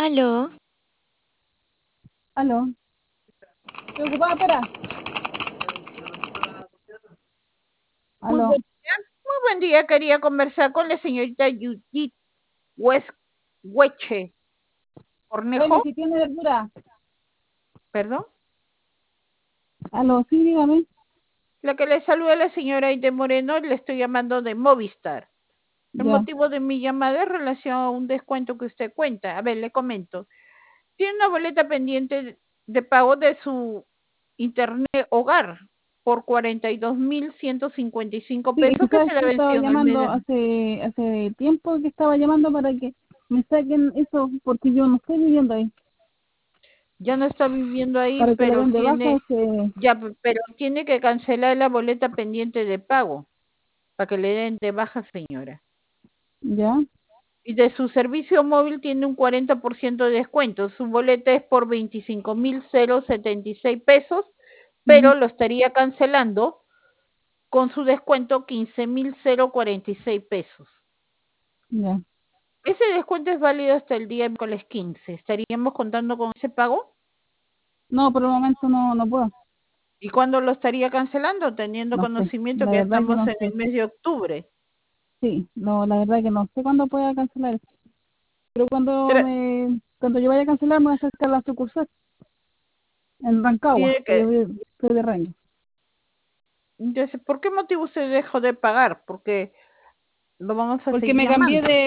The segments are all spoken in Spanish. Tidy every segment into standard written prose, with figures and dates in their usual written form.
Aló, Aló, ¿te ocupada? Espera. Muy Aló, buen día. Muy buen día. Quería conversar con la señorita Judith Hueche dime Cornejo. si tiene verdura. Perdón. Aló, sí, dígame. La que le saluda la señora Aide Moreno, le estoy llamando de Movistar. El Ya. motivo de mi llamada es relación a un descuento que usted cuenta. A ver, le comento. Tiene una boleta pendiente de pago de su internet hogar por 42.155 Sí, es que pesos que sabes se la que estaba venció en el mes llamando de... hace tiempo que estaba llamando para que me saquen eso porque yo no estoy viviendo ahí. Ya no está viviendo ahí, Para que le pero den de baja tiene, ese, ya, pero tiene que cancelar la boleta pendiente de pago para que le den de baja, señora. ya, Y de su servicio móvil tiene un 40% de descuento. Su boleta es por 25.076 pesos, ujú, pero lo estaría cancelando con su descuento 15.046 pesos. ya. Ese descuento es válido hasta el día miércoles 15. ¿Estaríamos contando con ese pago? No, por el momento no puedo. ¿Y cuándo lo estaría cancelando? Teniendo No sé, conocimiento la que ya verdad que estamos no en el sé. mes de octubre. Sí, no, la verdad que no sé cuándo pueda cancelar. Pero Tra- cuando yo vaya a cancelar me voy a acercar a la sucursal en Rancagua, Tiene que yo que, soy de Rengo. entonces, ¿por qué motivo usted dejó de pagar? Porque lo vamos a Porque seguir me cambié llamando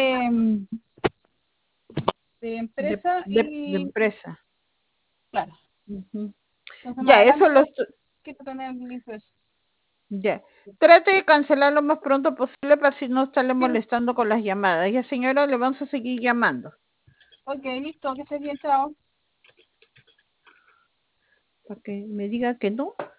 de empresa de y empresa. claro, Ujú. entonces más Ya, eso adelante lo, quiero tener listo eso. ya. Trate de cancelar lo más pronto posible para si no estarle Sí, molestando con las llamadas. Ya, señora, le vamos a seguir llamando. ok, listo, que estés bien, chao. Para que me diga que no.